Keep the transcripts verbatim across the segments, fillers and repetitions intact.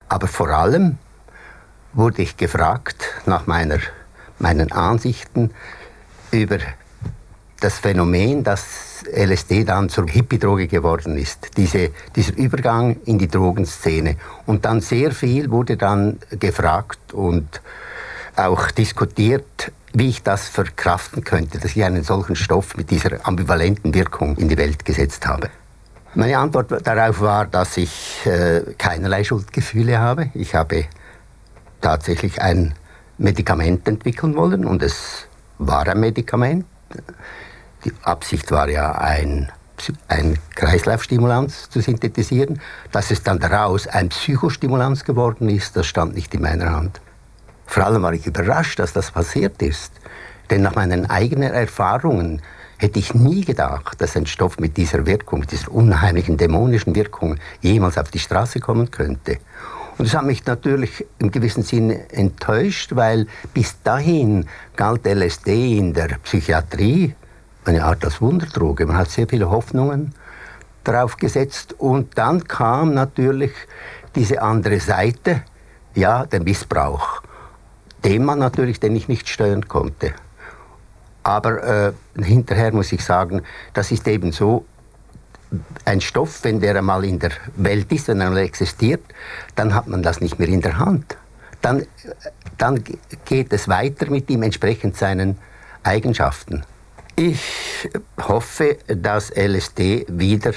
Aber vor allem wurde ich gefragt nach meiner, meinen Ansichten über das Phänomen, dass L S D dann zur Hippie-Droge geworden ist. Diese, dieser Übergang in die Drogenszene. Und dann sehr viel wurde dann gefragt und auch diskutiert, wie ich das verkraften könnte, dass ich einen solchen Stoff mit dieser ambivalenten Wirkung in die Welt gesetzt habe. Meine Antwort darauf war, dass ich äh, keinerlei Schuldgefühle habe. Ich habe tatsächlich ein Medikament entwickeln wollen und es war ein Medikament. Die Absicht war ja, ein, ein Kreislaufstimulanz zu synthetisieren. Dass es dann daraus ein Psychostimulanz geworden ist, das stand nicht in meiner Hand. Vor allem war ich überrascht, dass das passiert ist. Denn nach meinen eigenen Erfahrungen hätte ich nie gedacht, dass ein Stoff mit dieser Wirkung, mit dieser unheimlichen dämonischen Wirkung jemals auf die Straße kommen könnte. Und das hat mich natürlich im gewissen Sinne enttäuscht, weil bis dahin galt L S D in der Psychiatrie eine Art als Wunderdroge. Man hat sehr viele Hoffnungen darauf gesetzt. Und dann kam natürlich diese andere Seite, ja, der Missbrauch, den man natürlich, den ich nicht steuern konnte. Aber äh, hinterher muss ich sagen, das ist eben so, ein Stoff, wenn der einmal in der Welt ist, wenn er einmal existiert, dann hat man das nicht mehr in der Hand. Dann, dann geht es weiter mit ihm entsprechend seinen Eigenschaften. Ich hoffe, dass L S D wieder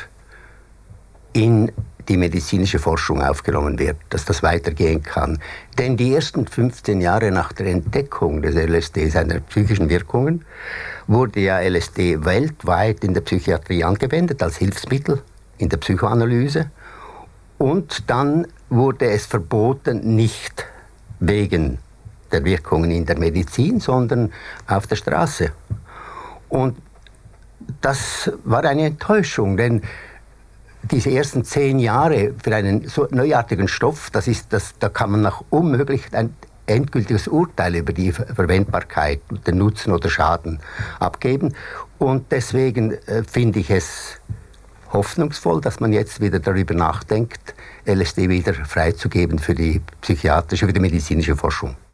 in die medizinische Forschung aufgenommen wird, dass das weitergehen kann. Denn die ersten fünfzehn Jahre nach der Entdeckung des L S D, seiner psychischen Wirkungen, wurde ja L S D weltweit in der Psychiatrie angewendet, als Hilfsmittel in der Psychoanalyse. Und dann wurde es verboten, nicht wegen der Wirkungen in der Medizin, sondern auf der Straße. Und das war eine Enttäuschung, denn diese ersten zehn Jahre für einen so neuartigen Stoff, das ist, das, da kann man nach unmöglich ein endgültiges Urteil über die Verwendbarkeit, den Nutzen oder Schaden abgeben. Und deswegen äh, finde ich es hoffnungsvoll, dass man jetzt wieder darüber nachdenkt, L S D wieder freizugeben für die psychiatrische, für die medizinische Forschung.